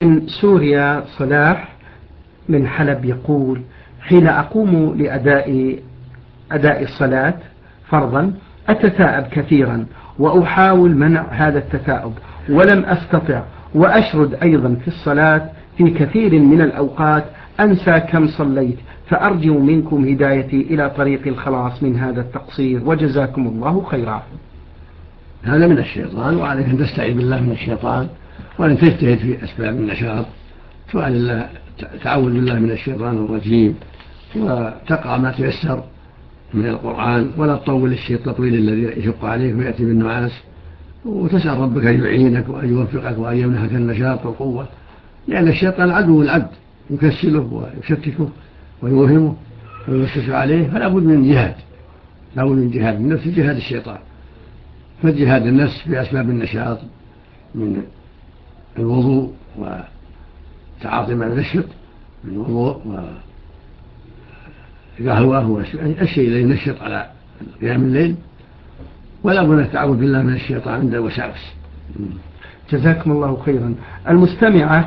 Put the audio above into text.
من سوريا صلاح من حلب يقول: حين أقوم لأداء الصلاة فرضا أتثاءب كثيرا وأحاول منع هذا التثاؤب ولم أستطع، وأشرد أيضا في الصلاة في كثير من الأوقات أنسى كم صليت، فأرجو منكم هدايتي إلى طريق الخلاص من هذا التقصير، وجزاكم الله خيرا. هذا من الشيطان، وعليك أن تستعيذ بالله من الشيطان، وأن تجتهد في أسباب النشاط، سؤال الله، تعوذ بالله من الشيطان الرجيم، وتقرأ ما تيسر من القرآن، ولا تطول الشيء التطويل الذي يشق عليك ويأتي بالنعاس، وتسأل ربك أن يعينك وأن يوفقك وأن يمنحك النشاط والقوة، لأن الشيطان عدو العبد، يكسله ويشككه ويوهمه ويوسوس عليه، فلا بد من جهاد، لا بد من جهاد النفس، جهاد الشيطان. فجهاد النفس بأسباب النشاط من الوضوء وتعاطي ما ينشط من الوضوء والقهوة والشيء الذي ينشط على قيام الليل، ولا بد التعوذ بالله من الشيطان عند الوساوس. جزاكم الله خيرا. المستمعة